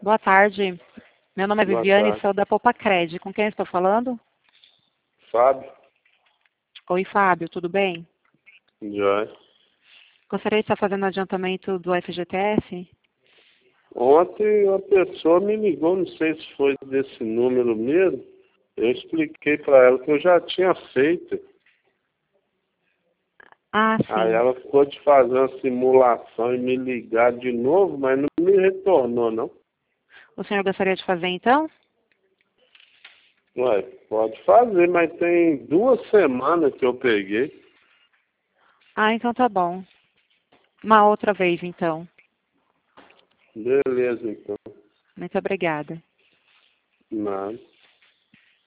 Boa tarde. Meu nome é Boa Viviane, tarde. sou da Popacred. Com quem estou falando? Fábio, Oi, Fábio, tudo bem? Joia. Gostaria de estar fazendo adiantamento do FGTS? Ontem uma pessoa me ligou, não sei se foi desse número mesmo. Eu expliquei para ela que eu já tinha feito. Ah, Aí sim. ela ficou de fazer uma simulação e me ligar de novo, mas não me retornou, não. O senhor gostaria de fazer então? Ué, pode fazer, mas tem 2 semanas que eu peguei. Ah, então tá bom. Uma outra vez, então. Beleza, então. Muito obrigada. Nada.